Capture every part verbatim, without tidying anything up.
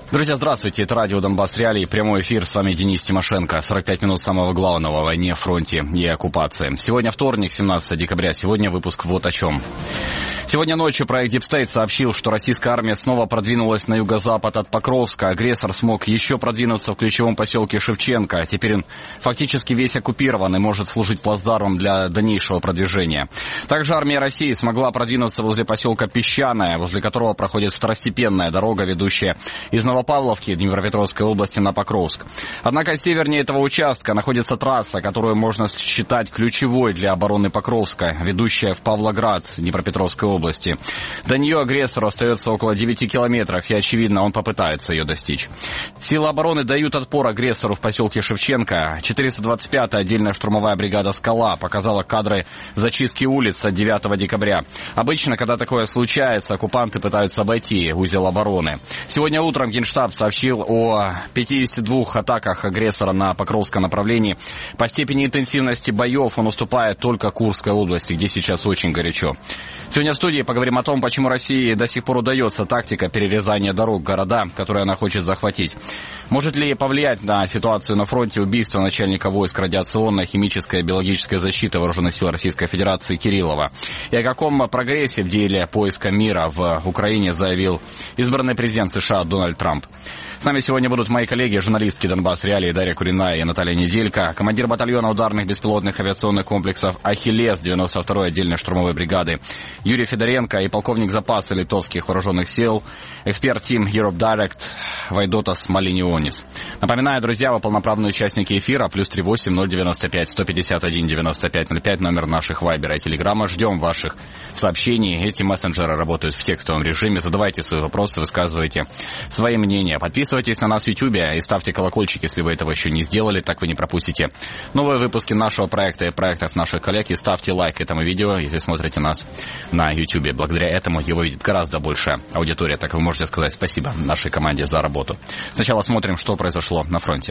Друзья, здравствуйте, это радио Донбасс Реалии, прямой эфир, с вами Денис Тимошенко, сорок пять минут самого главного о войне, фронте и оккупации. Сегодня вторник, семнадцатое декабря, сегодня выпуск вот о чем. Сегодня ночью проект Deep State сообщил, что российская армия снова продвинулась на юго-запад от Покровска. Агрессор смог еще продвинуться в ключевом поселке Шевченко. Теперь он фактически весь оккупирован и может служить плацдармом для дальнейшего продвижения. Также армия России смогла продвинуться возле поселка Песчаное, возле которого проходит второстепенная дорога, ведущая из Новопавловки Днепропетровской области на Покровск. Однако севернее этого участка находится трасса, которую можно считать ключевой для обороны Покровска, ведущая в Павлоград Днепропетровской области. области. До нее агрессору остается около девяти километров, и, очевидно, он попытается ее достичь. Силы обороны дают отпор агрессору в поселке Шевченко. четыреста двадцать пятая отдельная штурмовая бригада «Скала» показала кадры зачистки улиц от девятого декабря. Обычно, когда такое случается, оккупанты пытаются обойти узел обороны. Сегодня утром Генштаб сообщил о пятидесяти двух атаках агрессора на Покровском направлении. По степени интенсивности боев он уступает только Курской области, где сейчас очень горячо. Сегодня в студии поговорим о том, почему России до сих пор удается тактика перерезания дорог в города, которые она хочет захватить. Может ли повлиять на ситуацию на фронте убийство начальника войск радиационной, химической и биологической защиты Вооруженных сил Российской Федерации Кириллова? И о каком прогрессе в деле поиска мира в Украине заявил избранный президент США Дональд Трамп? С нами сегодня будут мои коллеги, журналистки Донбасс Реалии Дарья Куриная и Наталья Неделько, командир батальона ударных беспилотных авиационных комплексов «Ахиллес» девяносто второй отдельной штурмовой бригады Юрий Федоренко и полковник запаса литовских вооруженных сил, эксперт Team Europe Direct Вайдотас Малинионис. Напоминаю, друзья, вы полноправные участники эфира, плюс три восемь ноль девяносто пять сто пятьдесят один девяносто пять ноль пять, номер наших вайбера и телеграмма. Ждем ваших сообщений. Эти мессенджеры работают в текстовом режиме. Задавайте свои вопросы, высказывайте свои мнения. Подписывайтесь на нас в Ютубе и ставьте колокольчик, если вы этого еще не сделали, так вы не пропустите новые выпуски нашего проекта и проектов наших коллег. И ставьте лайк этому видео, если смотрите нас на Ютубе. Благодаря этому его видит гораздо большая аудитория. Так вы можете сказать спасибо нашей команде за работу. Сначала смотрим, что произошло на фронте.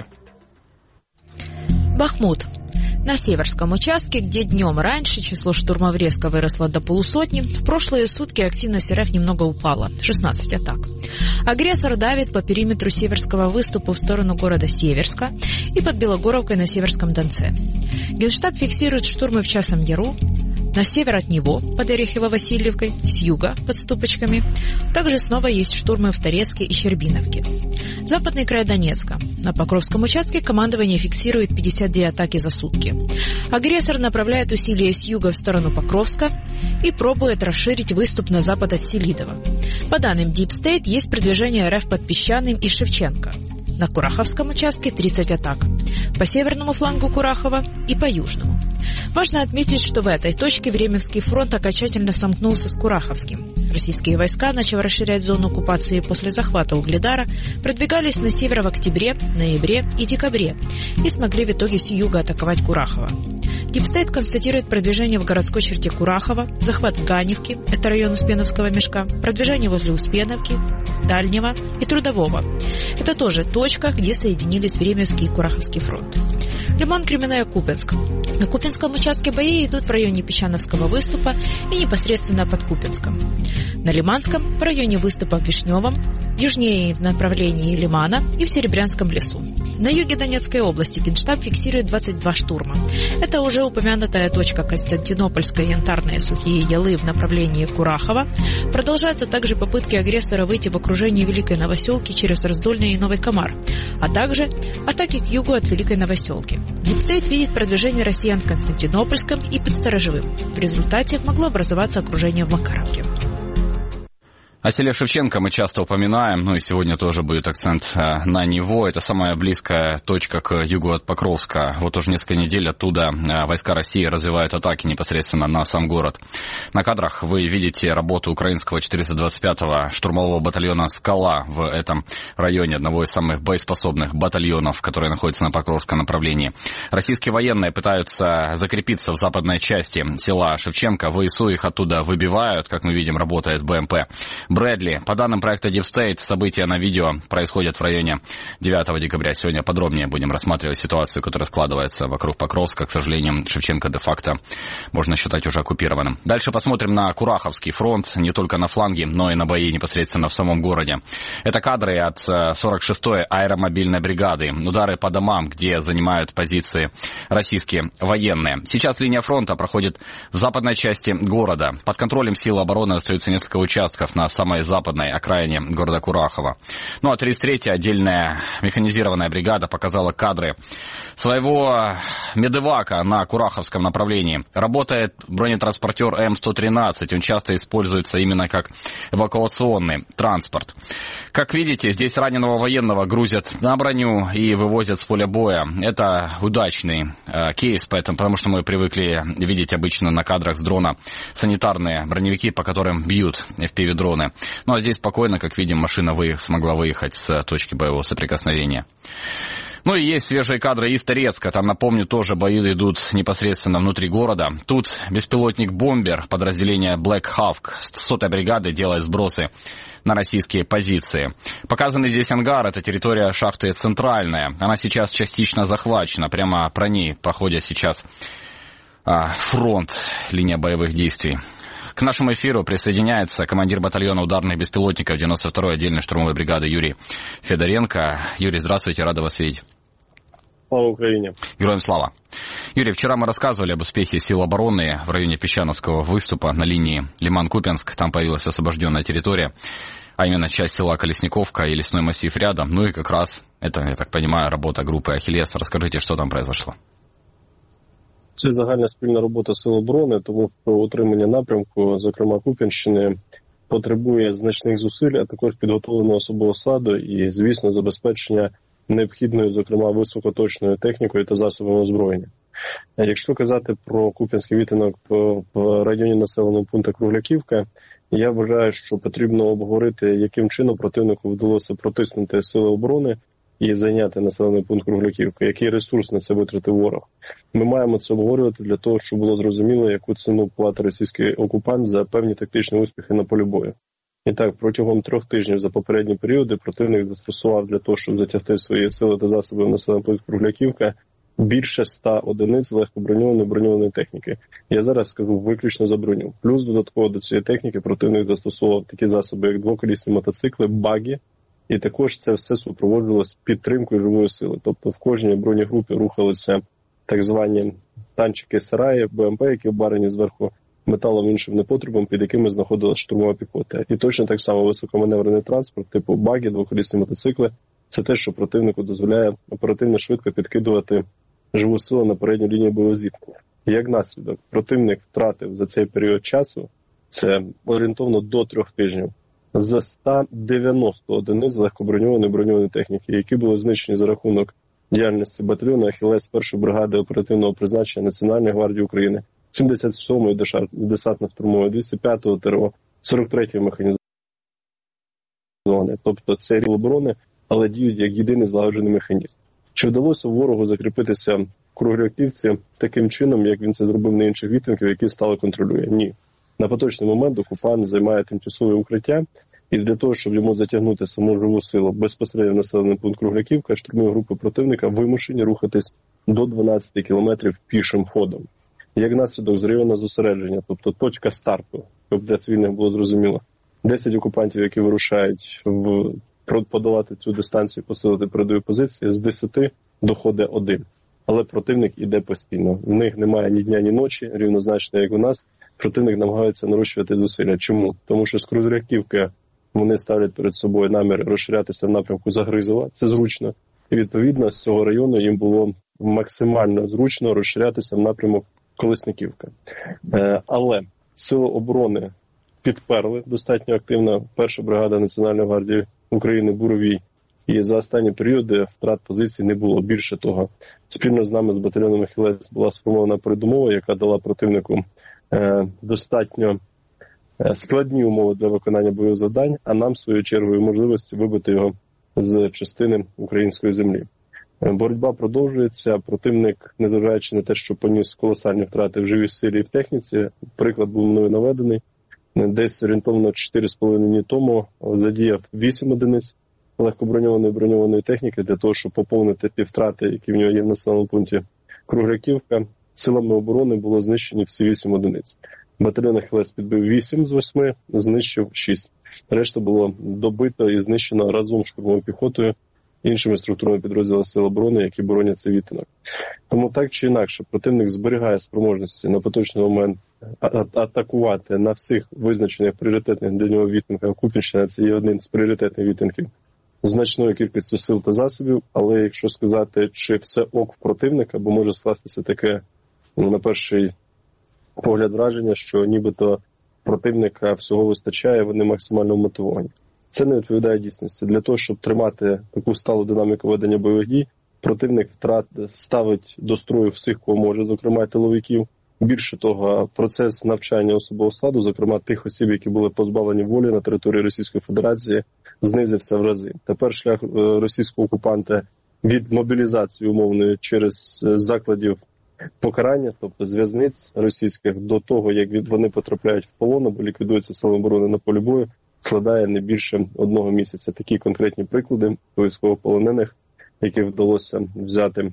Бахмут. На Северском участке, где днем раньше число штурмов резко выросло до полусотни, в прошлые сутки активность РФ немного упала – шестнадцать атак. Агрессор давит по периметру Северского выступа в сторону города Северска и под Белогоровкой на Северском Донце. Генштаб фиксирует штурмы в Часовом Яру, на север от него, под Орехово-Васильевкой, с юга, под Ступочками. Также снова есть штурмы в Торецке и Щербиновке. Западный край Донецка. На Покровском участке командование фиксирует пятьдесят две атаки за сутки. Агрессор направляет усилия с юга в сторону Покровска и пробует расширить выступ на запад от Селидова. По данным Deep State, есть продвижение РФ под Песчаным и Шевченко. На Кураховском участке тридцать атак. По северному флангу Курахова и по южному. Важно отметить, что в этой точке Временский фронт окончательно сомкнулся с Кураховским. Российские войска, начав расширять зону оккупации после захвата Угледара, продвигались на север в октябре, ноябре и декабре и смогли в итоге с юга атаковать Курахово. Deep State констатирует продвижение в городской черте Курахова, захват Ганевки, это район Успеновского мешка, продвижение возле Успеновки, Дальнего и Трудового. Это тоже точка, где соединились Временский и Кураховский фронт. Лиман, Кременная, Купенск. На Купенском участке бои идут в районе Песчановского выступа и непосредственно под Купенском. На Лиманском в районе выступа в Вишневом, южнее в направлении Лимана и в Серебрянском лесу. На юге Донецкой области Генштаб фиксирует двадцать два штурма. Это уже упомянутая точка Константинопольская, Янтарные, Сухие Ялы в направлении Курахова. Продолжаются также попытки агрессора выйти в окружение Великой Новоселки через Раздольный и Новый Комар, а также атаки к югу от Великой Новоселки. Deep State видит продвижение россиян в Константинопольском и под Сторожевым. В результате могло образоваться окружение в Макаровке. О селе Шевченко мы часто упоминаем, ну и сегодня тоже будет акцент на него. Это самая близкая точка к югу от Покровска. Вот уже несколько недель оттуда войска России развивают атаки непосредственно на сам город. На кадрах вы видите работу украинского четыреста двадцать пятого штурмового батальона «Скала» в этом районе, одного из самых боеспособных батальонов, которые находятся на Покровском направлении. Российские военные пытаются закрепиться в западной части села Шевченко. ВСУ их оттуда выбивают, как мы видим, работает БМП. Брэдли. По данным проекта Deep State, события на видео происходят в районе девятого декабря. Сегодня подробнее будем рассматривать ситуацию, которая складывается вокруг Покровска. К сожалению, Шевченко де-факто можно считать уже оккупированным. Дальше посмотрим на Кураховский фронт, не только на фланге, но и на бои непосредственно в самом городе. Это кадры от сорок шестой аэромобильной бригады. Удары по домам, где занимают позиции российские военные. Сейчас линия фронта проходит в западной части города. Под контролем сил обороны остаются несколько участков на самой западной окраине города Курахова. Ну а тридцать третья отдельная механизированная бригада показала кадры своего медевака на Кураховском направлении. Работает бронетранспортер М сто тринадцать. Он часто используется именно как эвакуационный транспорт. Как видите, здесь раненого военного грузят на броню и вывозят с поля боя. Это удачный э, кейс, поэтому, потому что мы привыкли видеть обычно на кадрах с дрона санитарные броневики, по которым бьют эф пи ви-дроны. Ну а здесь спокойно, как видим, машина вы... смогла выехать с точки боевого соприкосновения. Ну и есть свежие кадры из Торецка. Там, напомню, тоже бои идут непосредственно внутри города. Тут беспилотник-бомбер подразделения Black Hawk сотой бригады делает сбросы на российские позиции. Показанный здесь ангар — это территория шахты Центральная. Она сейчас частично захвачена. Прямо про ней проходит сейчас а, фронт, линия боевых действий. К нашему эфиру присоединяется командир батальона ударных беспилотников девяносто второй отдельной штурмовой бригады Юрий Федоренко. Юрий, здравствуйте, рада вас видеть. Слава Украине. Героям слава. Юрий, вчера мы рассказывали об успехе сил обороны в районе Песчановского выступа на линии Лиман-Купенск. Там появилась освобожденная территория, а именно часть села Колесниковка и лесной массив рядом. Ну и как раз это, я так понимаю, работа группы «Ахиллес». Расскажите, что там произошло. Це загальна спільна робота Сил оборони, тому що утримання напрямку, зокрема Куп'янщини, потребує значних зусиль, а також підготовленого особового складу і, звісно, забезпечення необхідною, зокрема, високоточною технікою та засобами озброєння. Якщо казати про Куп'янський відтинок в районі населеного пункту Кругляківка, я вважаю, що потрібно обговорити, яким чином противнику вдалося протиснути Сили оборони і зайняти населений пункт Кругляківка, який ресурс на це витратив ворог. Ми маємо це обговорювати для того, щоб було зрозуміло, яку ціну платить російський окупант за певні тактичні успіхи на полі бою. І так, протягом трьох тижнів за попередні періоди противник застосував для того, щоб затягти свої сили та засоби в населений пункт Кругляківка, більше ста одиниць легкоброньованої броньованої техніки. Я зараз скажу виключно за броню. Плюс додатково до цієї техніки противник застосував такі засоби, як двоколісні мотоцикли, баги, і також це все супроводжувалося підтримкою живої сили. Тобто в кожній бронегрупі рухалися так звані танчики-сараї, БМП, які обварені зверху металом іншим непотребом, під якими знаходилася штурмова піхота. І точно так само високоманеврений транспорт, типу баги, двоколісні мотоцикли, це те, що противнику дозволяє оперативно швидко підкидувати живу силу на передню лінію бойового зіткнення. Як наслідок, противник втратив за цей період часу, це орієнтовно до трьох тижнів, за сто дев'яносто одиниць легкоброньованої броньованої техніки, які були знищені за рахунок діяльності батальйону «Ахілес» першої бригади оперативного призначення Національної гвардії України, сімдесят сьомої десантно-штурмової, двісті п'ятої ТРО, сорок третьої механізованої. Тобто це сили оборони, але діють як єдиний злагоджений механізм. Чи вдалося ворогу закріпитися в Кругляківці таким чином, як він це зробив на інших відтинках, які стали контролює? Ні. На поточний момент окупант займає тимчасове укриття, і для того, щоб йому затягнути саму живу силу безпосередньо в населений пункт Кругляківка, штурмові групи противника вимушені рухатись до дванадцяти кілометрів пішим ходом. Як наслідок, з району зосередження, тобто точка старту, щоб для цивільних було зрозуміло, десять окупантів, які вирушають в подолати цю дистанцію, посилити передові позиції, з десяти доходить один. Але противник іде постійно. В них немає ні дня, ні ночі, рівнозначно, як у нас. Противник намагається нарощувати зусилля. Чому? Тому що з Кругляківки вони ставлять перед собою намір розширятися в напрямку Загризова. Це зручно. І, відповідно, з цього району їм було максимально зручно розширятися в напрямок Колесниківка. Е, але Сили оборони підперли достатньо активно. Перша бригада Національної гвардії України «Буровій». І за останні періоди втрат позицій не було. Більше того, спільно з нами, з батальйоном «Ахілес», була сформована передумова, яка дала противнику е, достатньо складні умови для виконання бойових завдань, а нам, в свою чергу, можливості вибити його з частини української землі. Боротьба продовжується. Противник, незважаючи на те, що поніс колосальні втрати в живій силі і в техніці, приклад був мною наведений. десь орієнтовно чотири з половиною дні тому задіяв вісім одиниць легкоброньованої броньованої техніки для того, щоб поповнити ті втрати, які в нього є в населеному пункті Кругляківка. Силами оборони було знищені всі вісім одиниць. Батальйон Ахілес підбив вісім з восьми, знищив шість. Решта було добито і знищено разом з штурмовою піхотою, іншими структурами підрозділів Сил оборони, які боронять цей відтинок. Тому так чи інакше, противник зберігає спроможності на поточний момент атакувати на всіх визначених пріоритетних для нього відтинках. Куп'янщина – це є один з пріоритетних відтинків значною кількістю сил та засобів, але якщо сказати, чи все ок в противника, бо може скластися таке, ну, на перший погляд враження, що нібито противника всього вистачає, вони максимально мотивовані. Це не відповідає дійсності. Для того, щоб тримати таку сталу динаміку ведення бойових дій, противник втрат ставить до строю всіх, кого може, зокрема тиловиків. Більше того, процес навчання особового складу, зокрема тих осіб, які були позбавлені волі на території Російської Федерації, знизився в рази. Тепер шлях російського окупанта від мобілізації умовної через закладів покарання, тобто з в'язниць російських, до того, як вони потрапляють в полон або ліквідуються сили оборони на полі бою, складає не більше одного місяця. Такі конкретні приклади військовополонених, яких вдалося взяти,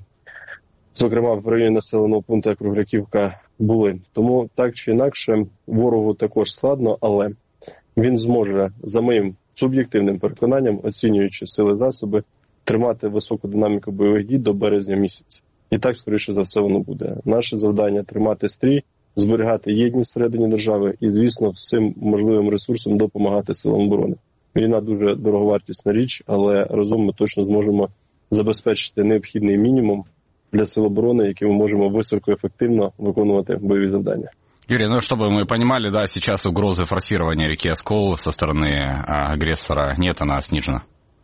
зокрема в районі населеного пункту Кругляківка, були. Тому так чи інакше ворогу також складно, але він зможе, за моїм суб'єктивним переконанням, оцінюючи сили засоби, тримати високу динаміку бойових дій до березня місяця. І так, скоріше за все, воно буде. Наше завдання – тримати стрій, зберігати єдність всередині держави і, звісно, всім можливим ресурсом допомагати силам оборони. Війна дуже дороговартісна річ, але разом ми точно зможемо забезпечити необхідний мінімум для сил обороны, які мы можем высокоэффективно виконувати бойові завдання. Юрий, ну чтобы мы понимали, да, сейчас угрозы форсирования реки Оскол со стороны агрессора нет, она снижена.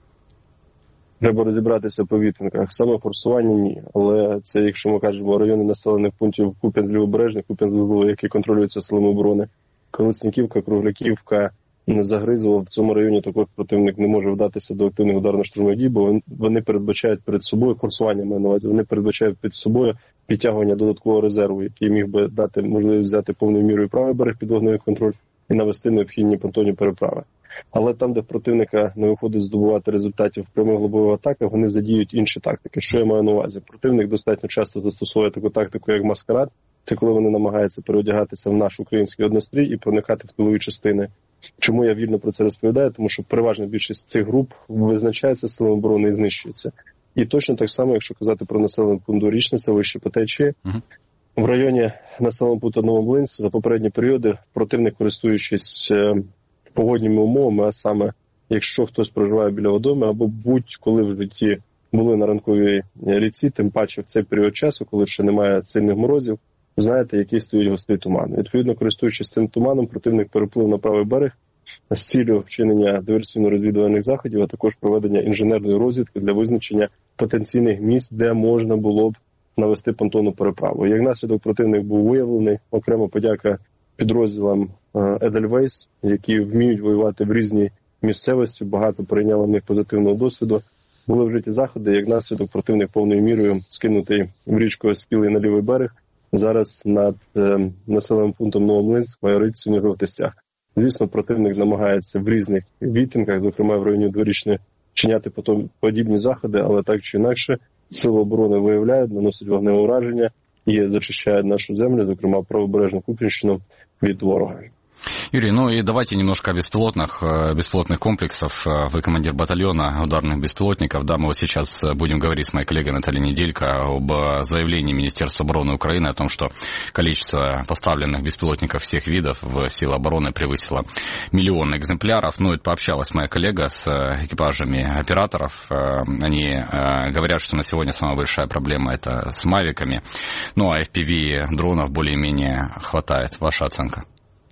Треба розібратися по відтинках. Саме форсування – ні. Але це, якщо ми кажемо, райони населених пунктів Куп'янськ-Лівобережний, Куп'янськ-Вузловий, які контролюються силами оборони, Колесніківка, Кругляківка, Загризово, в цьому районі також противник не може вдатися до активних ударно-штурмових дій, бо вони передбачають перед собою, форсування маю на увазі, вони передбачають під собою підтягування додаткового резерву, який міг би дати можливість взяти повною мірою правий берег під вогневий контроль і навести необхідні понтонні переправи. Але там, де в противника не виходить здобувати результатів в прямих глибових атаках, вони задіють інші тактики. Що я маю на увазі? Противник достатньо часто застосовує таку тактику, як маскарад. Це коли вони намагаються переодягатися в наш український однострій і проникати в тилові частини. Чому я вільно про це розповідаю? Тому що переважна більшість цих груп визначається силами оборони і знищується. І точно так само, якщо казати про населений пункт Дворічниця, вище по течії, uh-huh. в районі населеного пункту Новомлинськ за попередні періоди противник, користуючись погодніми умовами, а саме, якщо хтось проживає біля водойми або будь-коли в житті були на ранковій ріці, тим паче в цей період часу, коли ще немає сильних морозів, знаєте, який стоїть густий туман. Відповідно, користуючись цим туманом, противник переплив на правий берег з ціллю вчинення диверсійно-розвідувальних заходів, а також проведення інженерної розвідки для визначення потенційних місць, де можна було б навести понтонну переправу. Як наслідок, противник був виявлений. Окремо подяка підрозділам Едельвейс, які вміють воювати в різній місцевості, багато прийняли в них позитивного досвіду. Були вжиті заходи, як наслідок противник повною мірою скинутий в річку Оскіл на лівий берег. Зараз над е, населеним пунктом Новомлинськ майорить синьо-жовтий стяг. Звісно, противник намагається в різних відтинках, зокрема в районі Дворічної, чиняти потім подібні заходи, але так чи інакше сили оборони виявляють, наносять вогневе ураження і зачищають нашу землю, зокрема правобережну Куп'янщину, від ворога. Юрий, ну и давайте немножко о беспилотных, беспилотных комплексов. Вы командир батальона ударных беспилотников. Да, мы вот сейчас будем говорить с моей коллегой Натальей Неделько об заявлении Министерства обороны Украины о том, что количество поставленных беспилотников всех видов в силы обороны превысило миллион экземпляров. Ну, это пообщалась моя коллега с экипажами операторов. Они говорят, что на сегодня самая большая проблема это с мавиками. Ну, а эф пи ви дронов более-менее хватает. Ваша оценка?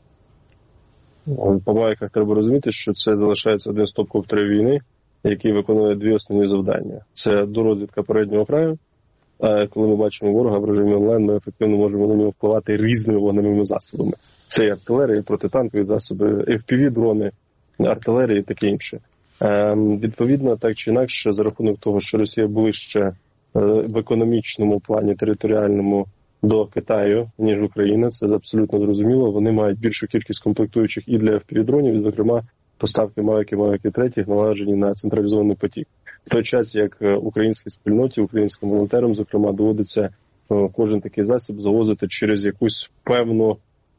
По мавіках треба розуміти, що це залишається один з топ-коптерів війни, який виконує дві основні завдання. Це дорозвідка переднього краю. А коли ми бачимо ворога в режимі онлайн, ми ефективно можемо на нього впливати різними вогневими засобами. Це і артилерія, і протитанкові засоби, еф пі ві-дрони, артилерія і таке інше. Ем, відповідно, так чи інакше, за рахунок того, що Росія ближче е, в економічному плані, територіальному до Китаю, ніж Україна. Це абсолютно зрозуміло. Вони мають більшу кількість комплектуючих і для еф пі ві-дронів, і, зокрема, поставки Мавіки, Мавіки три належені на централізований потік. В той час, як українській спільноті, українським волонтерам, зокрема, доводиться кожен такий засіб завозити через якусь певну,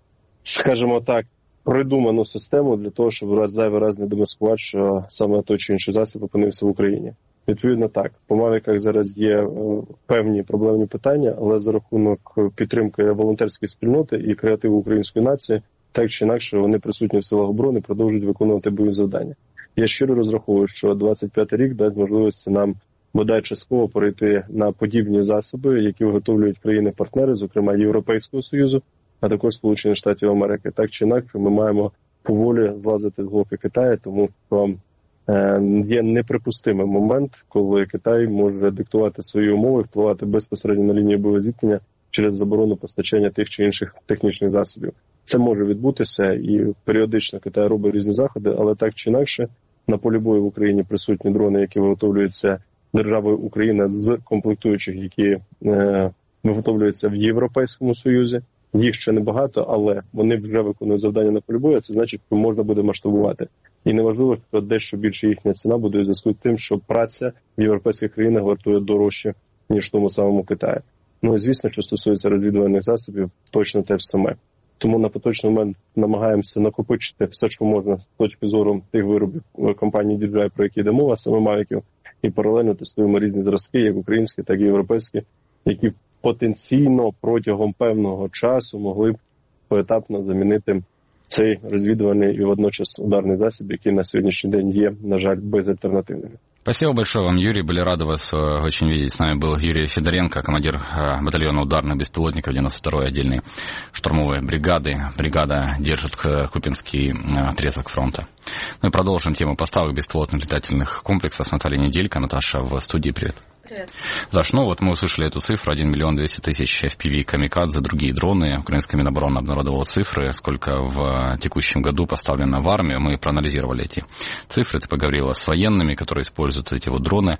скажімо так, придуману систему для того, щоб раз зайвий раз не демаскувати, що саме той чи інший засіб опинився в Україні. Відповідно так, по Мавіках зараз є певні проблемні питання, але за рахунок підтримки волонтерської спільноти і креативу української нації, так чи інакше вони присутні в силах оборони, продовжують виконувати бойові завдання. Я щиро розраховую, що двадцять п'ятий рік дасть можливості нам бодай частково перейти на подібні засоби, які виготовлюють країни-партнери, зокрема Європейського Союзу, а також Сполучених Штатів Америки. Так чи інакше ми маємо поволі злазити з глоки Китаю, тому що е, є неприпустимий момент, коли Китай може диктувати свої умови, впливати безпосередньо на лінію бойового зіткнення через заборону постачання тих чи інших технічних засобів. Це може відбутися, і періодично Китай робить різні заходи, але так чи інакше на полі бою в Україні присутні дрони, які виготовлюються державою Україна з комплектуючих, які е, виготовлюються в Європейському Союзі. Їх ще небагато, але вони вже виконують завдання на полі бою, а це значить, що можна буде масштабувати. І неважливо, що дещо більше їхня ціна буде у зв'язку з тим, що праця в європейських країнах вартує дорожче, ніж в тому самому Китаї. Ну і звісно, що стосується розвідувальних засобів, точно те ж саме. Тому на поточний момент намагаємося накопичити все, що можна з точки зору тих виробів компанії ді джей ай, про які йде мова, саме Мавіків, і паралельно тестуємо різні зразки, як українські, так і європейські, які потенційно протягом певного часу могли б поетапно замінити цей розвідувальний і водночас ударний засіб, який на сьогоднішній день є, на жаль, безальтернативним. Спасибо большое вам, Юрий. Были рады вас очень видеть. С нами был Юрий Федоренко, командир батальона ударных беспилотников девяносто второй отдельной штурмовой бригады. Бригада держит Купинский отрезок фронта. Ну и продолжим тему поставок беспилотных летательных комплексов с Натальей Неделько. Наташа в студии. Привет. Привет. Саш, ну вот мы услышали эту цифру, один миллион двести тысяч эф пи ви «Камикадзе», другие дроны. Украинская Минобороны обнародовала цифры, сколько в текущем году поставлено в армию. Мы проанализировали эти цифры, ты поговорила с военными, которые используют эти вот дроны.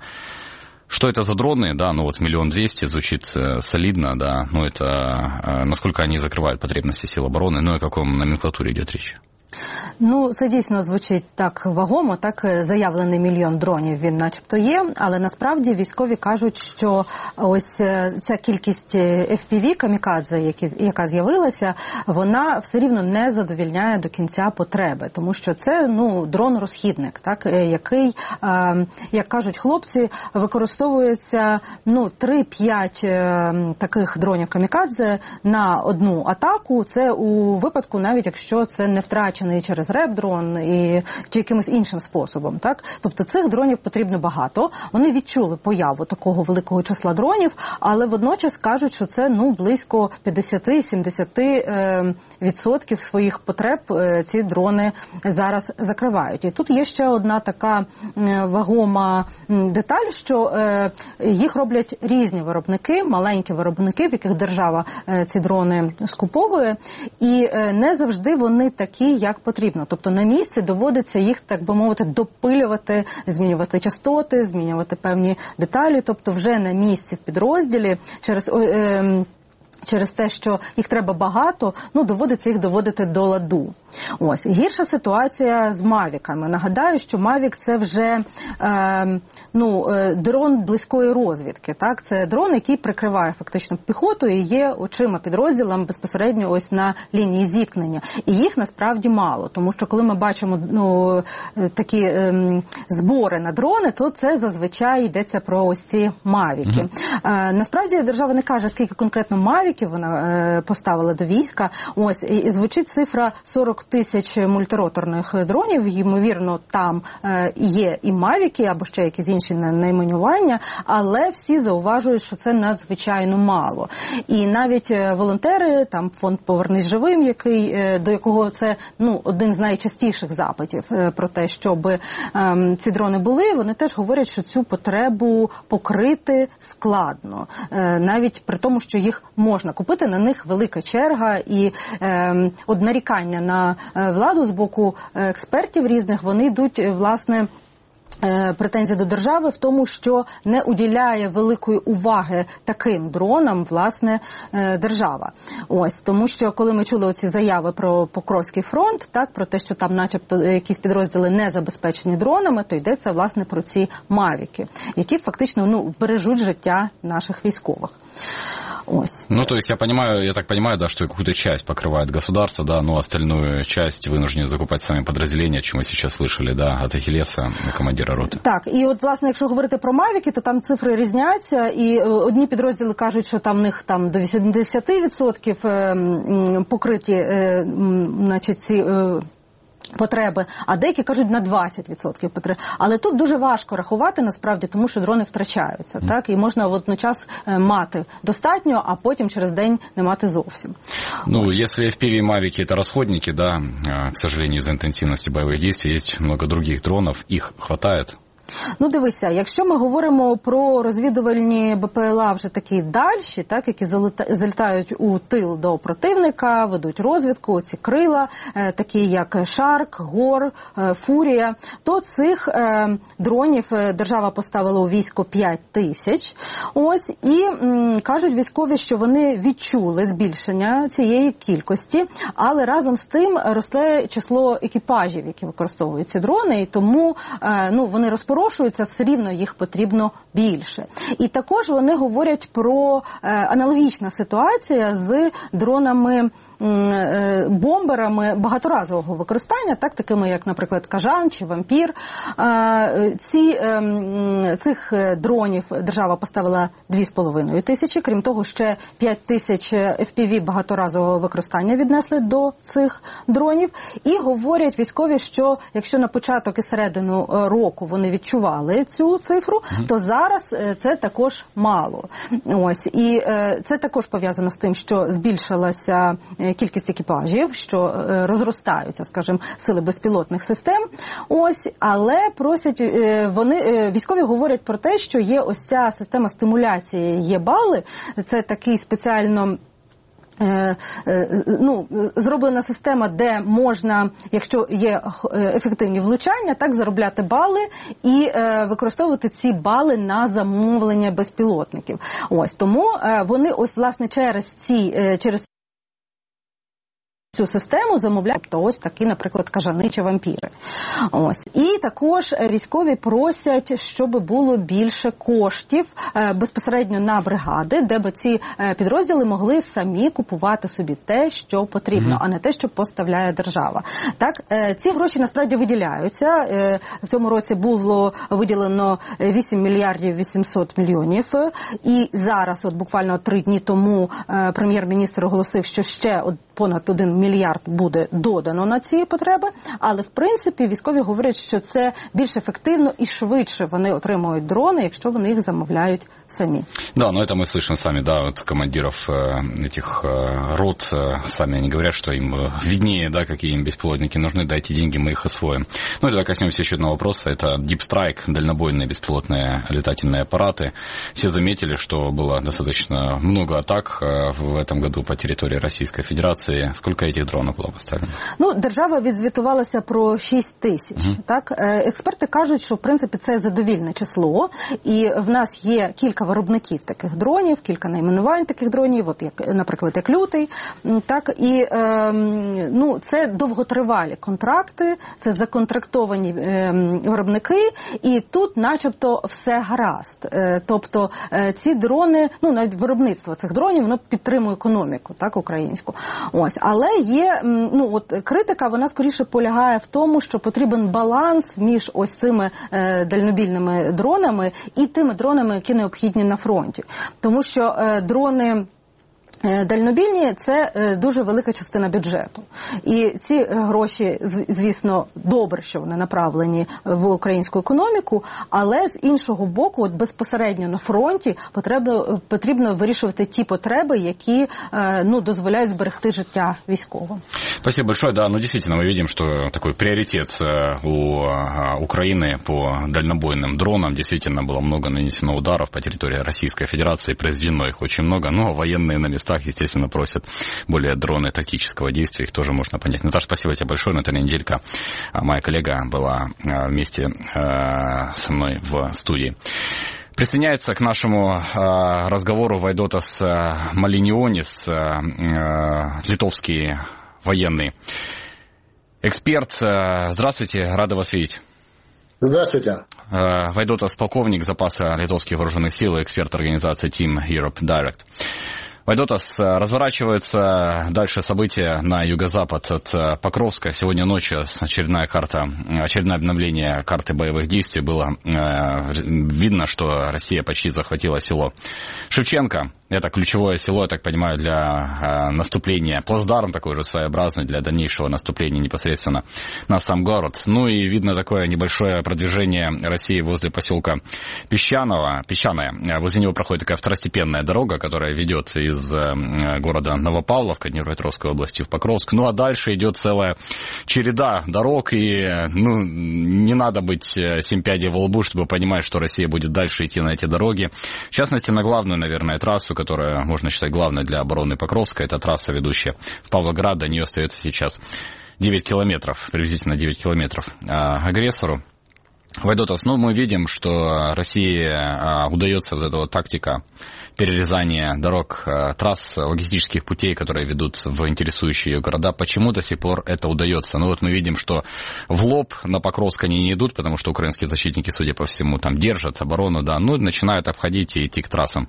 Что это за дроны? Да, ну вот миллион двести звучит солидно, да, но это насколько они закрывают потребности сил обороны, ну и о каком номенклатуре идет речь? Ну, це дійсно звучить так вагомо, так заявлений мільйон дронів він начебто є, але насправді військові кажуть, що ось ця кількість еф пі ві «Камікадзе», яка з'явилася, вона все рівно не задовільняє до кінця потреби, тому що це, ну, дрон-розхідник, так, який, як кажуть хлопці, використовується, ну, три-п'ять таких дронів «Камікадзе» на одну атаку, це у випадку навіть якщо це не втрачений через реп-дрон і, чи якимось іншим способом. Так? Тобто цих дронів потрібно багато. Вони відчули появу такого великого числа дронів, але водночас кажуть, що це, ну, близько п'ятдесят-сімдесят відсотків своїх потреб ці дрони зараз закривають. І тут є ще одна така вагома деталь, що їх роблять різні виробники, маленькі виробники, в яких держава ці дрони скуповує, і не завжди вони такі, як потрібно. Тобто на місці доводиться їх, так би мовити, допилювати, змінювати частоти, змінювати певні деталі. Тобто вже на місці в підрозділі через... Е, через те, що їх треба багато, ну, доводиться їх доводити до ладу. Ось. Гірша ситуація з мавіками. Нагадаю, що мавік – це вже е, ну, дрон близької розвідки. Так? Це дрон, який прикриває фактично піхоту і є очима підрозділам безпосередньо ось на лінії зіткнення. І їх насправді мало, тому що коли ми бачимо, ну, такі е, збори на дрони, то це зазвичай йдеться про ось ці мавіки. Mm-hmm. Е, насправді держава не каже, скільки конкретно мавік вона е, поставила до війська. Ось, і, і звучить цифра сорок тисяч мультироторних дронів. Ймовірно, там е, є і мавіки, або ще якісь інші найменування, але всі зауважують, що це надзвичайно мало. І навіть волонтери, там фонд «Повернись живим», який, е, до якого це, ну, один з найчастіших запитів е, про те, щоб е, ці дрони були, вони теж говорять, що цю потребу покрити складно. Е, навіть при тому, що їх можна купити, на них велика черга, і е, от нарікання на владу з боку експертів різних, вони йдуть, власне, претензії до держави в тому, що не уділяє великої уваги таким дронам, власне, держава. Ось, тому що коли ми чули оці заяви про Покровський фронт, так, про те, що там начебто якісь підрозділи не забезпечені дронами, то йдеться, власне, про ці мавіки, які фактично, ну, бережуть життя наших військових. Ось. Ну, то есть я понимаю, я так понимаю, да, что какую-то часть покрывает государство, да, но остальную часть вынуждены закупать сами подразделения, о чем мы сейчас слышали, да, от Ахиллеса, командира роти. Так, і от, власне, якщо говорити про мавіки, то там цифри різняться, і одні підрозділи кажуть, що там в них там до вісімдесят відсотків покриті, значить, ці потреби, а деякі кажуть на двадцять відсотків потреб. Але тут дуже важко рахувати, насправді, тому що дрони втрачаються, mm. так? І можна водночас мати достатньо, а потім через день не мати зовсім. Ну, Ось. Если эф пи ви и мавики это расходники, да, к сожалению, из-за интенсивности боевых действий, есть много других дронов, их хватает? Ну, дивися, якщо ми говоримо про розвідувальні Бе Пе Ел А вже такі дальші, так, які залітають у тил до противника, ведуть розвідку, ці крила, е, такі як Шарк, Гор, е, Фурія, то цих е, дронів держава поставила у військо п'ять тисяч. Ось, і м, кажуть військові, що вони відчули збільшення цієї кількості, але разом з тим росте число екіпажів, які використовують ці дрони, і тому е, ну, вони розпорушуються, все рівно їх потрібно більше. І також вони говорять про е, аналогічна ситуація з дронами е, бомберами багаторазового використання, так, такими як, наприклад, Кажан чи Вампір. Е, ці, е, цих дронів держава поставила дві з половиною тисячі, крім того, ще п'ять тисяч еф пі ві багаторазового використання віднесли до цих дронів. І говорять військові, що якщо на початок і середину року вони відчувають відчували цю цифру, mm-hmm. то зараз це також мало. Ось. І це також пов'язано з тим, що збільшилася кількість екіпажів, що розростаються, скажімо, сили безпілотних систем. Ось. Але просять, вони, військові говорять про те, що є ось ця система стимуляції, є бали, це такий спеціально ну, зроблена система, де можна, якщо є ефективні влучання, так, заробляти бали і е, використовувати ці бали на замовлення безпілотників. Ось, тому е, вони ось, власне, через ці, е, через цю систему замовляють, тобто ось такі, наприклад, кажани чи вампіри. Ось. І також військові просять, щоб було більше коштів е, безпосередньо на бригади, де б ці е, підрозділи могли самі купувати собі те, що потрібно, mm-hmm. а не те, що поставляє держава. Так, е, ці гроші насправді виділяються. Е, в цьому році було виділено вісім мільярдів вісімсот мільйонів. І зараз, от буквально три дні тому, е, прем'єр-міністр оголосив, що ще от понад один мільярд буде додано на ці потреби, але в принципі військові говорять, що це більш ефективно і швидше вони отримують дрони, якщо вони їх замовляють самі. Да, но это мы слышим сами, да, от командиров э, этих э, рот, э, сами они говорят, что им э, виднее, да, какие им беспилотники нужны, дайте деньги, мы их освоим. Ну и давай коснемся еще одного вопроса, это Deep Strike, дальнобойные беспилотные летательные аппараты. Все заметили, что было достаточно много атак э, в этом году по территории Российской Федерации. Сколько этих дронів було поставлено? Ну, держава відзвітувалася про шість тисяч. Uh-huh. Так? Експерти кажуть, що, в принципі, це задовільне число. І в нас є кілька виробників таких дронів, кілька найменувань таких дронів, от як, наприклад, як Лютий. Так? І е, ну, це довготривалі контракти, це законтрактовані е, виробники. І тут начебто все гаразд. Е, тобто е, ці дрони, ну, навіть виробництво цих дронів, воно підтримує економіку, так, українську. Ось. Але є, ну, от критика, вона скоріше полягає в тому, що потрібен баланс між ось цими е, дальнобійними дронами і тими дронами, які необхідні на фронті. Тому що е, дрони дальнобійні – це дуже велика частина бюджету. І ці гроші, звісно, добре, що вони направлені в українську економіку, але з іншого боку, от безпосередньо на фронті потрібно, потрібно вирішувати ті потреби, які, ну, дозволяють зберегти життя військовим. Спасибо большое. Да, ну, действительно, мы видим, что такой приоритет у Украины по дальнобойным дронам. Действительно, было много нанесено ударов по территории Российской Федерации, произведено их очень много, но военные на местах местах, естественно, просят более дроны тактического действия, их тоже можно понять. Наташа, спасибо тебе большое. Наталья Неделька, моя коллега, была вместе со мной в студии. Присоединяется к нашему э, разговору Вайдотас Малинионис, э, литовский военный эксперт. Здравствуйте, рада вас видеть. Здравствуйте. Э, Вайдотас полковник запаса литовских вооруженных сил, эксперт организации Team Europe Direct. Вайдотас, разворачивается дальше события на юго-запад от Покровска. Сегодня ночью очередная карта, очередное обновление карты боевых действий. Было э, видно, что Россия почти захватила село Шевченко. Это ключевое село, я так понимаю, для э, наступления. Плацдарм такой же своеобразный для дальнейшего наступления непосредственно на сам город. Ну и видно такое небольшое продвижение России возле поселка Песчаного. Песчаное. Возле него проходит такая второстепенная дорога, которая ведет из из города Новопавловка, Днепропетровской области, в Покровск. Ну, а дальше идет целая череда дорог, и ну, не надо быть семь пядей во лбу, чтобы понимать, что Россия будет дальше идти на эти дороги. В частности, на главную, наверное, трассу, которая, можно считать, главной для обороны Покровска. Это трасса, ведущая в Павлоград. До нее остается сейчас девять километров, приблизительно девять километров агрессору. Вайдотас, ну, мы видим, что России удается вот эта вот тактика перерезания дорог, трасс, логистических путей, которые ведут в интересующие ее города. Почему до сих пор это удается? Ну, вот мы видим, что в лоб на Покровск они не идут, потому что украинские защитники, судя по всему, там держат оборону, да, ну, начинают обходить и идти к трассам.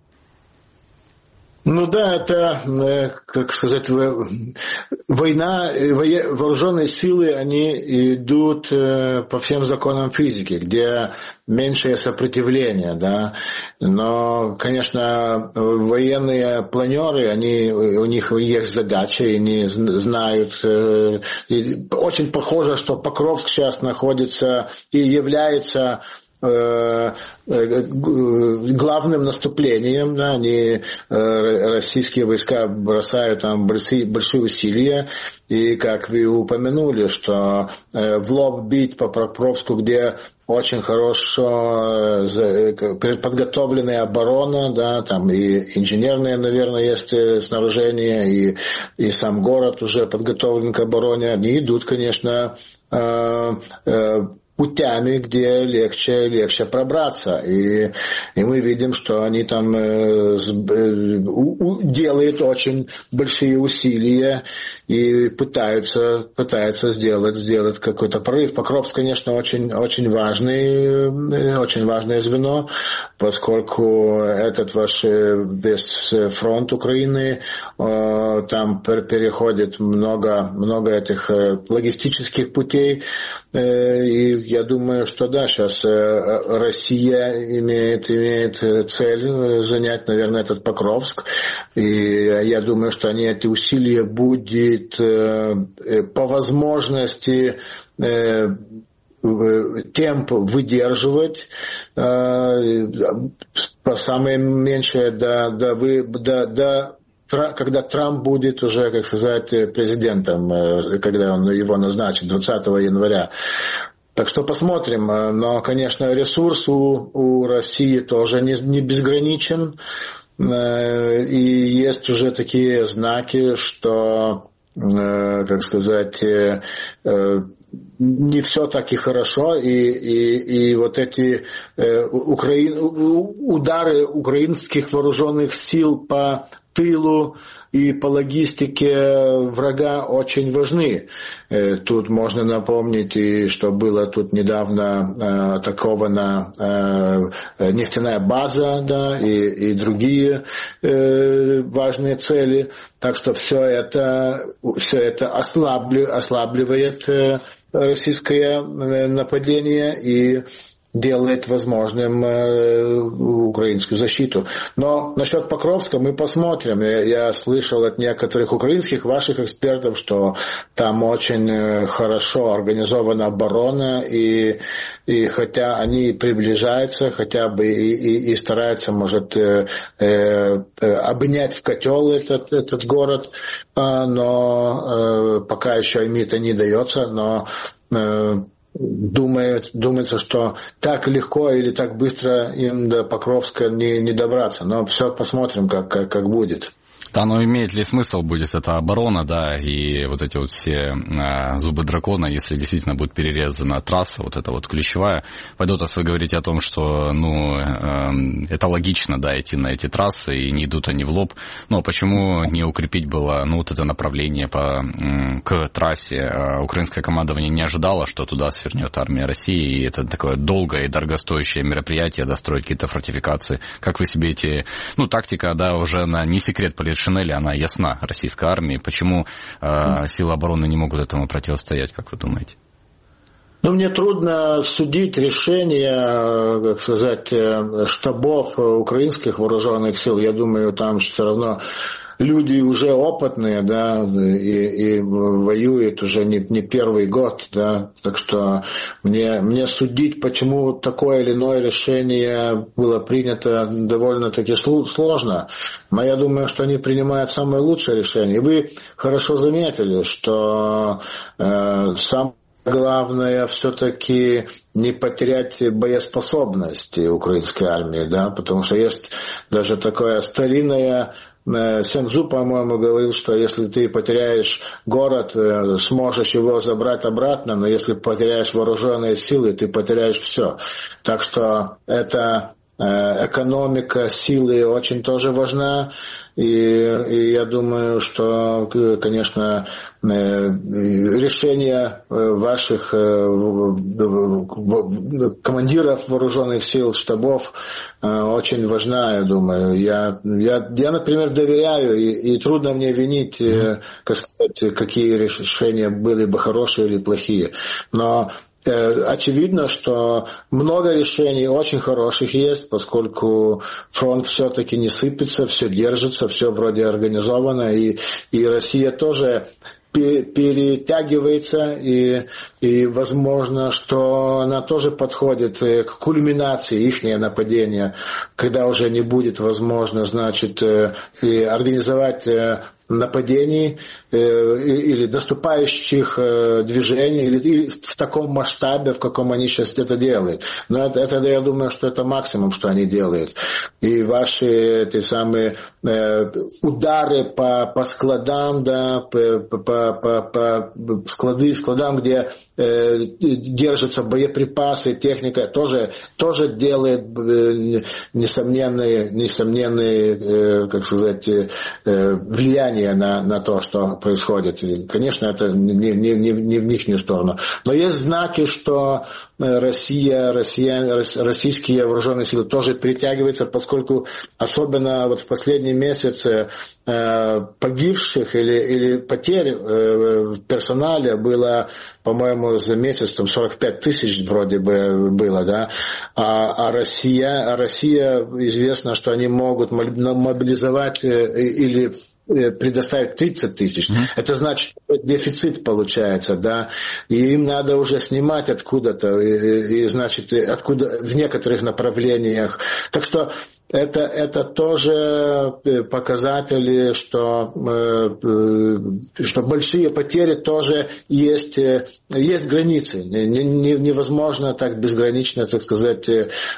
Ну да, это, как сказать, война, вооруженные силы, они идут по всем законам физики, где меньшее сопротивление, да. Но, конечно, военные планеры, они, у них есть задача, и они знают. И очень похоже, что Покровск сейчас находится и является главным наступлением, да, они, российские войска бросают там большие, большие усилия, и как вы упомянули, что в лоб бить по Покровску, где очень хорошо подготовленная оборона, да, там и инженерное, наверное, есть снаряжение, и, и сам город уже подготовлен к обороне, они идут, конечно, путями, где легче, легче пробраться. И, и мы видим, что они там э, у, делают очень большие усилия и пытаются, пытаются сделать, сделать какой-то прорыв. Покровск, конечно, очень, очень важный, очень важное звено, поскольку этот ваш весь фронт Украины, э, там переходит много, много этих логистических путей, э, и я думаю, что да, сейчас Россия имеет, имеет цель занять, наверное, этот Покровск. И я думаю, что они эти усилия будут по возможности темп выдерживать, по самое меньшее до, до, до, до когда Трамп будет уже, как сказать, президентом, когда он его назначит двадцатого января. Так что посмотрим. Но, конечно, ресурс у, у России тоже не, не безграничен. И есть уже такие знаки, что, как сказать, не все так и хорошо. И, и, и вот эти украин, удары украинских вооруженных сил по тылу и по логистике врага очень важны. Тут можно напомнить, и что было тут недавно атакована нефтяная база, да, и, и другие важные цели. Так что все это, все это ослабли, ослабливает российское нападение и делает возможным э, украинскую защиту. Но насчет Покровска мы посмотрим. Я, я слышал от некоторых украинских ваших экспертов, что там очень хорошо организована оборона, и, и хотя они приближаются, хотя бы и, и, и стараются, может, э, э, обнять в котел этот, этот город, э, но э, пока еще им это не дается, но э, Думает, думается, что так легко или так быстро им до Покровска не, не добраться. Но все посмотрим, как, как, как будет. Да, но имеет ли смысл будет эта оборона, да, и вот эти вот все э, зубы дракона, если действительно будет перерезана трасса, вот эта вот ключевая. Вайдотас, вы говорите о том, что, ну, э, это логично, да, идти на эти трассы, и не идут они в лоб, но почему не укрепить было, ну, вот это направление по, э, к трассе? Э, украинское командование не ожидало, что туда свернет армия России, и это такое долгое и дорогостоящее мероприятие, достроить какие-то фортификации. Как вы себе эти, ну, тактика, да, уже на, не секрет Полишинеля, она ясна российской армии. Почему э, силы обороны не могут этому противостоять, как вы думаете? Ну, мне трудно судить решения, как сказать, штабов украинских вооруженных сил. Я думаю, там все равно люди уже опытные, да, и, и воюют уже не, не первый год, да, так что мне, мне судить, почему такое или иное решение было принято, довольно-таки сложно. Но я думаю, что они принимают самое лучшее решение. И вы хорошо заметили, что э, сам главное все-таки не потерять боеспособность украинской армии, да, потому что есть даже такое старинное Сен-Дзу, по-моему, говорил, что если ты потеряешь город, сможешь его забрать обратно, но если потеряешь вооруженные силы, ты потеряешь все. Так что это экономика силы очень тоже важна. И, и я думаю, что, конечно, решение ваших командиров вооруженных сил, штабов очень важна, я думаю. Я, я, я например, доверяю, и, и трудно мне винить, как сказать, какие решения были бы хорошие или плохие. Но очевидно, что много решений очень хороших есть, поскольку фронт все-таки не сыпется, все держится, все вроде организовано, и, и Россия тоже перетягивается, и, и возможно, что она тоже подходит к кульминации ихнего нападения, когда уже не будет возможно, значит, и организовать нападений э, или наступающих э, движений или, или в таком масштабе, в каком они сейчас это делают. Но это, это, я думаю, что это максимум, что они делают. И ваши эти самые э, удары по, по складам, да, по, по, по, по склады, складам, где э, держатся боеприпасы, техника, тоже, тоже делает э, несомненные, несомненные э, как сказать, э, влияние На, на то, что происходит. И, конечно, это не, не, не, не в ихнюю сторону. Но есть знаки, что Россия, Россия, российские вооруженные силы тоже притягиваются, поскольку особенно вот в последние месяцы э, погибших или, или потерь э, в персонале было, по-моему, за месяц там сорок пять тысяч вроде бы было, да. А, а Россия, а Россия известно, что они могут мобилизовать э, или предоставить тридцать тысяч. Mm-hmm. Это значит, что дефицит получается, да, и им надо уже снимать откуда-то, и, и значит, откуда в некоторых направлениях. Так что это, это тоже показатели, что, что большие потери тоже есть, есть границы. Невозможно так безгранично, так сказать,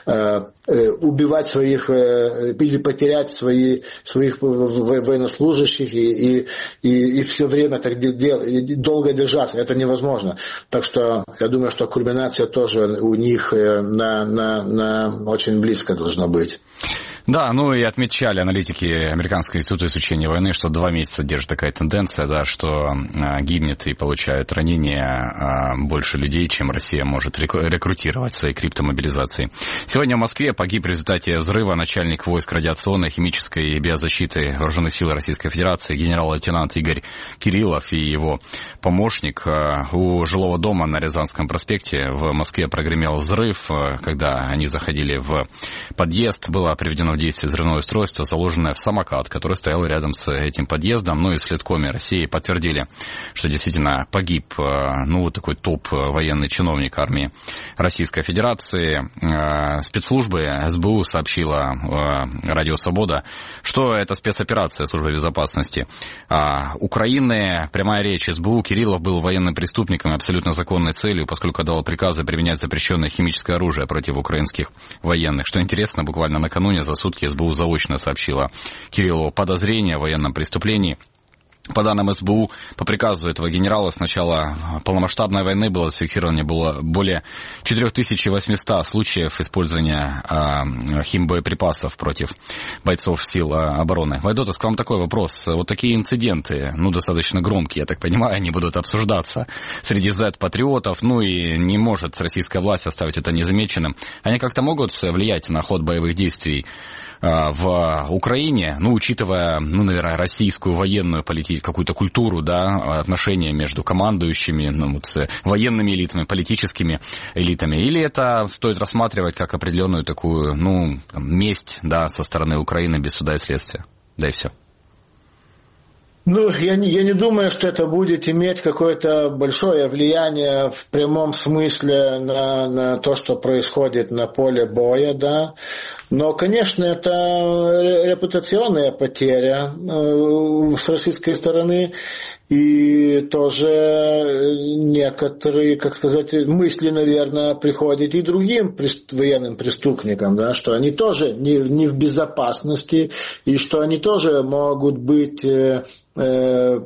убивать своих или потерять свои, своих военнослужащих и, и, и, и все время так дел, долго держаться. Это невозможно. Так что я думаю, что кульминация тоже у них на, на, на очень близко должна быть. Да, ну и отмечали аналитики Американского института изучения войны, что два месяца держит такая тенденция, да, что э, гибнет и получают ранения э, больше людей, чем Россия может рекрутировать в своей криптомобилизации. Сегодня в Москве погиб в результате взрыва начальник войск радиационной, химической и биозащиты Вооруженных сил Российской Федерации генерал-лейтенант Игорь Кириллов и его помощник. У жилого дома на Рязанском проспекте в Москве прогремел взрыв. Когда они заходили в подъезд, было приведено в действие взрывное устройство, заложенное в самокат, который стоял рядом с этим подъездом. Ну и в Следкоме России подтвердили, что действительно погиб, ну, вот такой топ-военный чиновник армии Российской Федерации. Спецслужбы эс бэ у сообщила Радио Свобода, что это спецоперация службы безопасности Украины. Прямая речь эс бэ у. Кириллов был военным преступником и абсолютно законной целью, поскольку дал приказы применять запрещенное химическое оружие против украинских военных. Что интересно, буквально накануне засудили сутки СБУ заочно сообщила Кириллову подозрение в военном преступлении. По данным СБУ, по приказу этого генерала с начала полномасштабной войны было зафиксировано было более четыре тысячи восемьсот случаев использования э, химбоеприпасов против бойцов сил э, обороны. Вайдотас, к вам такой вопрос. Вот такие инциденты, ну, достаточно громкие, я так понимаю, они будут обсуждаться среди зет-патриотов, ну и не может российская власть оставить это незамеченным. Они как-то могут влиять на ход боевых действий в Украине, ну, учитывая, ну, наверное, российскую военную политику, какую-то культуру, да, отношения между командующими, ну, вот, с военными элитами, политическими элитами, или это стоит рассматривать как определенную такую, ну, там, месть, да, со стороны Украины без суда и следствия, да и все. Ну, я не, я не думаю, что это будет иметь какое-то большое влияние в прямом смысле на, на то, что происходит на поле боя, да. Но, конечно, это репутационная потеря э, с российской стороны. И тоже некоторые, как сказать, мысли, наверное, приходят и другим военным преступникам, да, что они тоже не, не в безопасности, и что они тоже могут быть э, э,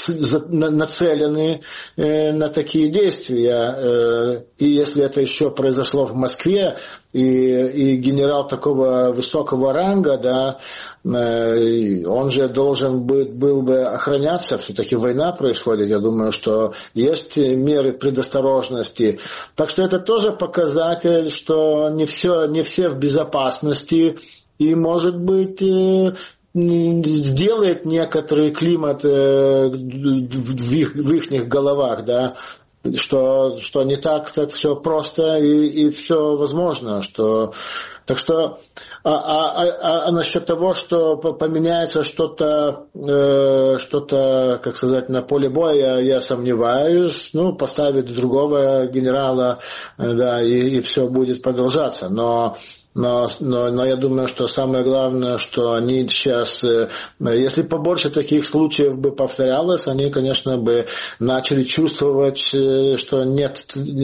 нацелены э, на такие действия. Э, и если это еще произошло в Москве, и, и генерал такого высокого ранга, да, э, он же должен быть, был бы охраняться, все-таки война происходит, я думаю, что есть меры предосторожности. Так что это тоже показатель, что не все, не все в безопасности, и, может быть, сделает некоторый климат в их, в их головах, да, что, что не так, так все просто и, и все возможно, что... Так что, а, а, а, а насчет того, что поменяется что-то, э, что-то, как сказать, на поле боя, я сомневаюсь. Ну, поставить другого генерала, э, да, и, и все будет продолжаться. Но, но, но, но я думаю, что самое главное, что они сейчас, э, если побольше таких случаев бы повторялось, они, конечно, бы начали чувствовать, э, что нет,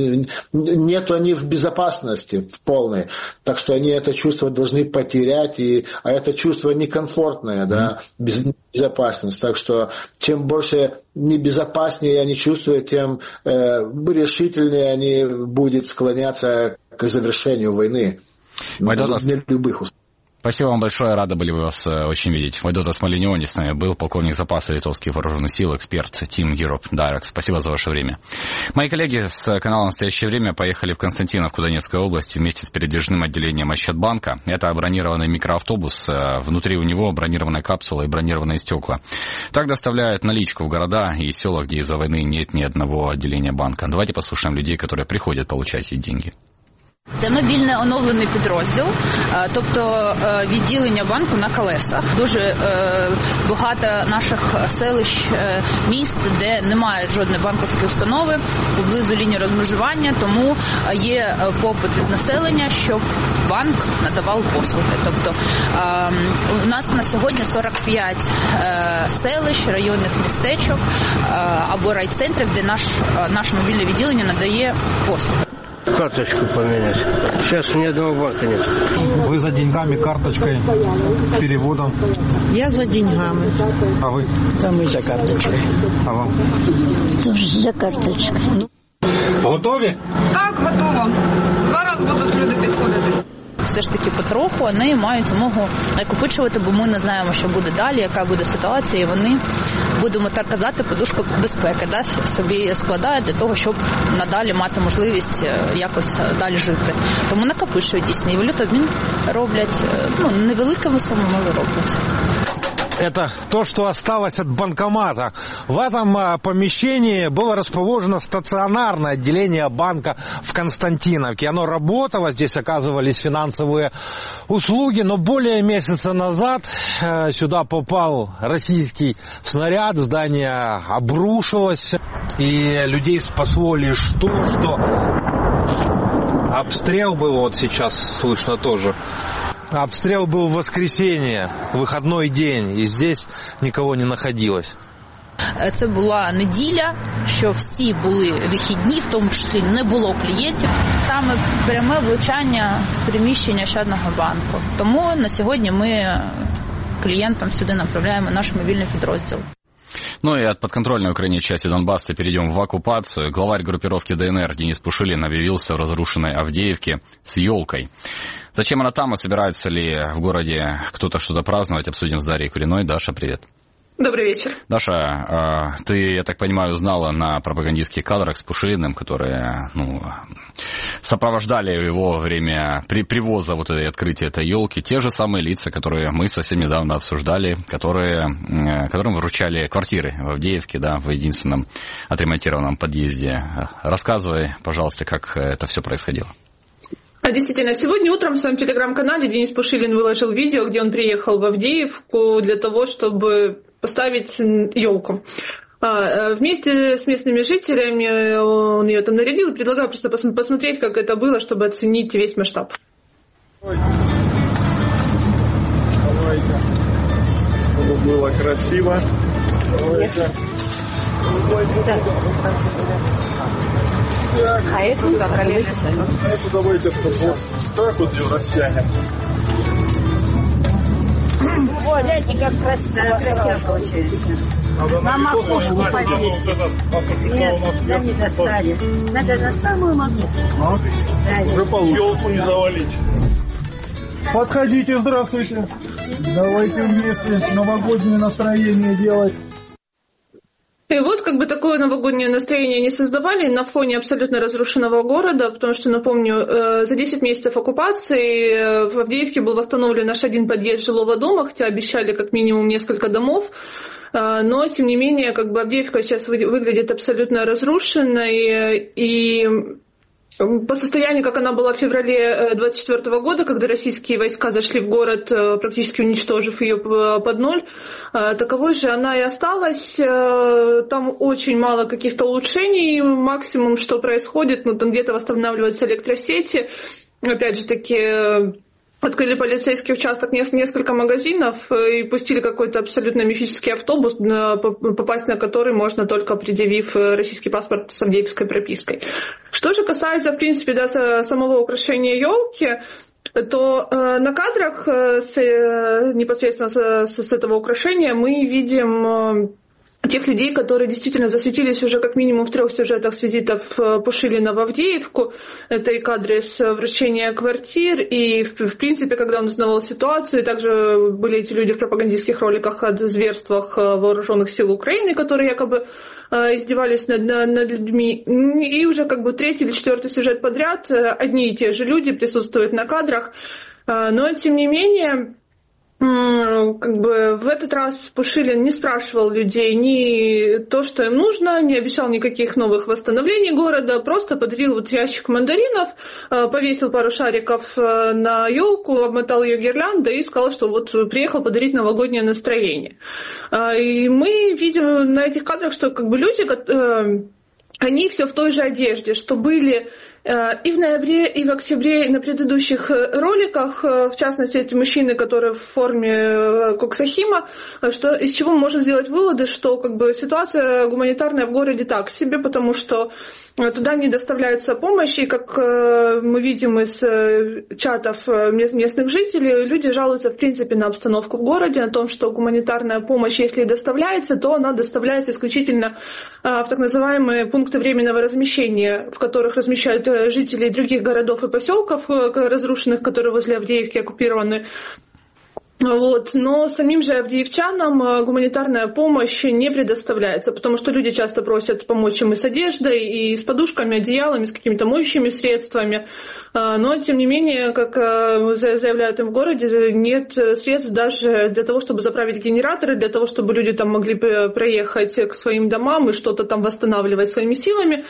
нет они в безопасности в полной. Так что они это чувство должны потерять, и, а это чувство некомфортное, да, безопасность. Так что чем больше небезопаснее они чувствуют, тем э, решительнее они будут склоняться к завершению войны. Вайдотас, для любых условий. Спасибо вам большое, рады были вас очень видеть. Вайдотас Малиньони с нами был, полковник запаса литовских вооруженных сил, эксперт Team Europe Direct. Спасибо за ваше время. Мои коллеги с канала «Настоящее время» поехали в Константиновку Донецкой области вместе с передвижным отделением Ощадбанка. Это бронированный микроавтобус, внутри у него бронированная капсула и бронированные стекла. Так доставляют наличку в города и села, где из-за войны нет ни одного отделения банка. Давайте послушаем людей, которые приходят получать эти деньги. Це мобільний оновлений підрозділ, тобто відділення банку на колесах. Дуже багато наших селищ, міст, де немає жодної банківської установи, поблизу лінії розмежування, тому є попит від населення, щоб банк надавав послуги. Тобто у нас на сьогодні сорок п'ять селищ, районних містечок або райцентрів, де наш, наше мобільне відділення надає послуги. Карточку поменять. Сейчас ни одного банка нет. Вы за деньгами, карточкой, переводом? Я за деньгами. А вы? А мы за карточкой. А вам? Тоже за карточкой. Готові? Так, готово. Зараз будуть люди підходити. Все ж таки потроху вони мають змогу накопичувати, бо ми не знаємо, що буде далі, яка буде ситуація, і вони, будемо так казати, подушку безпеки, да, собі складають для того, щоб надалі мати можливість якось далі жити. Тому накопичують дійсно, і валютообмін роблять, ну, невеликими сумами роблять. Это то, что осталось от банкомата. В этом помещении было расположено стационарное отделение банка в Константиновке. Оно работало, здесь оказывались финансовые услуги, но более месяца назад сюда попал российский снаряд, здание обрушилось, и людей спасло лишь то, что обстрел был, вот сейчас слышно тоже. Обстрел был в воскресенье, выходной день, и здесь никого не находилось. Це була неділя, що всі були вихідні, в тому числі не було клієнтів. Саме пряме влучання приміщення Ощадного банку. Тому на сьогодні ми клієнтам сюди направляємо наш мобільний підрозділ. Ну и от подконтрольной Украине части Донбасса перейдем в оккупацию. Главарь группировки ДНР Денис Пушилин объявился в разрушенной Авдеевке с елкой. Зачем она там и собирается ли в городе кто-то что-то праздновать, обсудим с Дарьей Куриной. Даша, привет. Добрый вечер. Даша, ты, я так понимаю, знала на пропагандистских кадрах с Пушилиным, которые ну, сопровождали его во время при, привоза вот этой открытия этой елки, те же самые лица, которые мы совсем недавно обсуждали, которые, которым вручали квартиры в Авдеевке, да, в единственном отремонтированном подъезде. Рассказывай, пожалуйста, как это все происходило. Действительно, сегодня утром в своем телеграм-канале Денис Пушилин выложил видео, где он приехал в Авдеевку для того, чтобы поставить елку. Вместе с местными жителями он ее там нарядил, и предлагаю просто посмотреть, как это было, чтобы оценить весь масштаб. Давайте. Чтобы было красиво. Давайте. А это как, коллеги сами? Это давайте вот так вот ее растянем. О, гляньте, как красиво, красиво получается. На макушку повесить. Нет, да не достанет. Надо на самую макушку. Уже получится. Елку не завалить. Подходите, здравствуйте. Давайте вместе новогоднее настроение делать. И вот как бы такое новогоднее настроение они создавали на фоне абсолютно разрушенного города, потому что, напомню, за десять месяцев оккупации в Авдеевке был восстановлен аж один подъезд жилого дома, хотя обещали как минимум несколько домов, но, тем не менее, как бы Авдеевка сейчас выглядит абсолютно разрушенной, и по состоянию, как она была в феврале двадцать четвёртого года, когда российские войска зашли в город, практически уничтожив ее под ноль, таковой же она и осталась. Там очень мало каких-то улучшений. Максимум, что происходит, ну там где-то восстанавливаются электросети. Опять же таки, открыли полицейский участок, несколько магазинов и пустили какой-то абсолютно мифический автобус, попасть на который можно только предъявив российский паспорт с авдеевской пропиской. Что же касается, в принципе, да, самого украшения елки, то э, на кадрах э, с, э, непосредственно с, с этого украшения мы видим э, тех людей, которые действительно засветились уже как минимум в трех сюжетах с визитов Пушилина в Авдеевку. Это и кадры с вручения квартир, и в, в принципе, когда он узнавал ситуацию, и также были эти люди в пропагандистских роликах о зверствах вооруженных сил Украины, которые якобы э, издевались над, над людьми. И уже как бы третий или четвертый сюжет подряд одни и те же люди присутствуют на кадрах. Э, но тем не менее, как бы в этот раз Пушилин не спрашивал людей ни то, что им нужно, не обещал никаких новых восстановлений города, просто подарил вот ящик мандаринов, повесил пару шариков на елку, обмотал ее гирляндой и сказал, что вот приехал подарить новогоднее настроение. И мы видим на этих кадрах, что как бы люди, они все в той же одежде, что были и в ноябре, и в октябре, и на предыдущих роликах, в частности, эти мужчины, которые в форме Коксахима, что, из чего мы можем сделать выводы, что как бы ситуация гуманитарная в городе так себе, потому что туда не доставляется помощь, и как мы видим из чатов местных жителей, люди жалуются в принципе на обстановку в городе, на том, что гуманитарная помощь, если и доставляется, то она доставляется исключительно в так называемые пункты временного размещения, в которых размещают жителей других городов и поселков разрушенных, которые возле Авдеевки оккупированы. Вот. Но самим же авдеевчанам гуманитарная помощь не предоставляется, потому что люди часто просят помочь им и с одеждой, и с подушками, одеялами, с какими-то моющими средствами. Но, тем не менее, как заявляют им в городе, нет средств даже для того, чтобы заправить генераторы, для того, чтобы люди там могли проехать к своим домам и что-то там восстанавливать своими силами.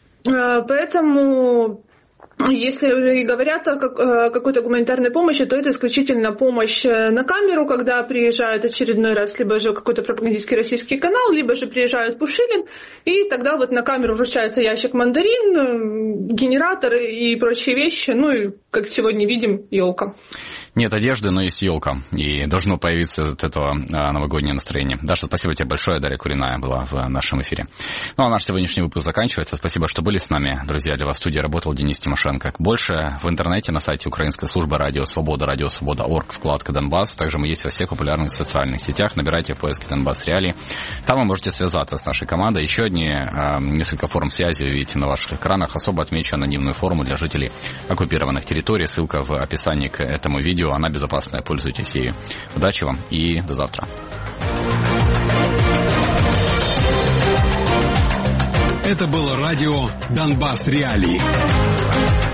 Поэтому, если и говорят о какой-то гуманитарной помощи, то это исключительно помощь на камеру, когда приезжает очередной раз либо же какой-то пропагандистский российский канал, либо же приезжает Пушилин, и тогда вот на камеру вручается ящик мандарин, генератор и прочие вещи, ну и, как сегодня видим, елка. Нет одежды, но есть елка. И должно появиться от этого новогоднее настроение. Даша, спасибо тебе большое. Дарья Куриная была в нашем эфире. Ну, а наш сегодняшний выпуск заканчивается. Спасибо, что были с нами. Друзья, для вас в студии работал Денис Тимошенко. Больше в интернете на сайте украинской службы Радио Свобода, Радио Свобода точка орг, вкладка Донбасс. Также мы есть во всех популярных социальных сетях. Набирайте в поиске Донбасс Реалии. Там вы можете связаться с нашей командой. Еще одни э, несколько форм связи вы видите на ваших экранах. Особо отмечу анонимную форму для жителей оккупированных территорий. Ссылка в описании к этому видео. Она безопасная. Пользуйтесь ею. Удачи вам и до завтра. Это было радио «Донбасс Реалии».